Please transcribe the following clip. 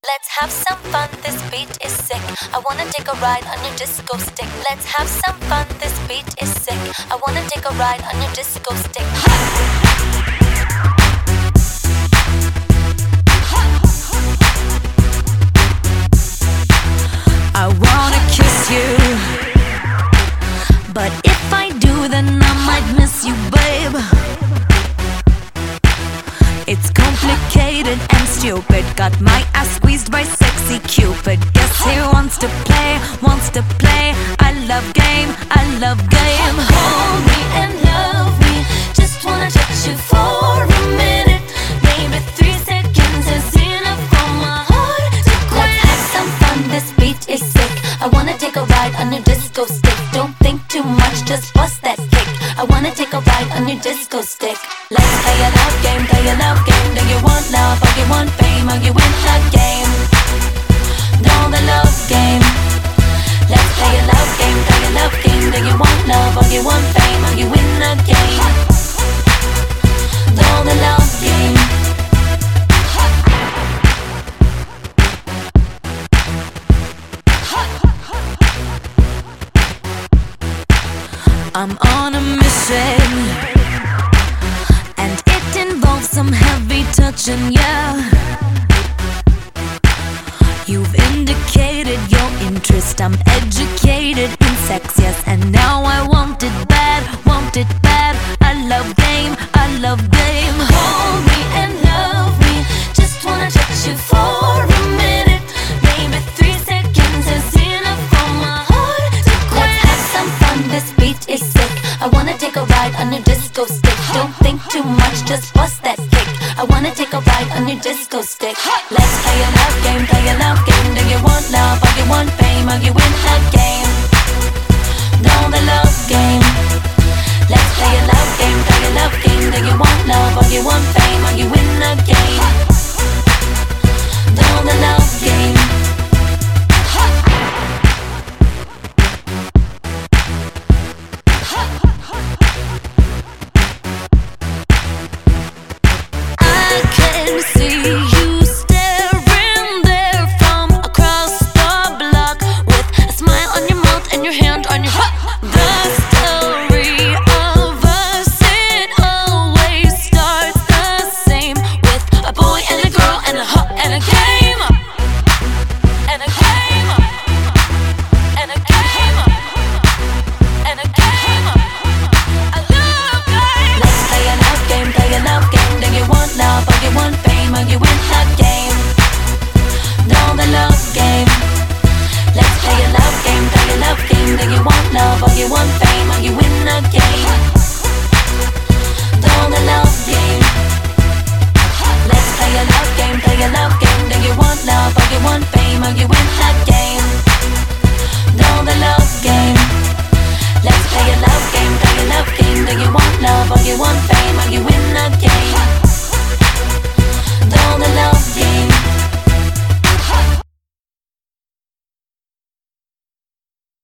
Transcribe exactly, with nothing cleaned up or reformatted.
Let's have some fun, this beat is sick. I wanna take a ride on your disco stick. Let's have some fun, this beat is sick. I wanna take a ride on your disco stick. I wanna kiss you, but if I do, then I might miss you, babe. It's complicated and stupid. Got my ass squeezed by sexy Cupid. Guess he wants to play, wants to play. I love game, I love game. Hold me and love me. Just wanna touch you for a minute. Maybe three seconds is enough for my heart to quit. Let's have some fun, this beat is sick. I wanna take a ride on your disco stick. Don't think too much, just bust that kick. I wanna take a ride on your disco stick. Let's play a love game, play a love game. Do you want love or you want fame? Or you win the game? Know the love game. Let's play a love game, play a love game. Do you want love or you want fame? Or you win the game? Know the love game. I'm on a mission, and it involves some heavy touching, yeah. You've indicated your interest. I'm educated in sex, yes, and now I want it bad, want it bad. I love game, I love game. Hold me and love me. Just wanna touch you for a minute. Maybe three seconds is enough for my heart to quit. Let's have some fun, this beat is sick. I wanna take a ride on your disco stick. Don't think too much, just bust that kick. I wanna take a ride on your disco stick. Let's play a love game, play a love game. Do you want love or you want fame? Or you win the game? Know the love game. Let's play a love game, play a love game. Do you want love or you want fame? Or you win the game? Know the love game. I can see you staring there from across the block, with a smile on your mouth and your hand on your heart. The story of us, it always starts the same, with a boy and a girl and a hut and a game, and a game, and a game, and a game. I love game. Let's play a love game, play a love game. Do you want love or you want fame? Or you win the game? Know the love game. Let's play a love game, play a love game. Do you want love or you want fame? Or you win the game? Know the love game. Let's play a love game, play a love game. Do you want love or you want fame? Or you win the game?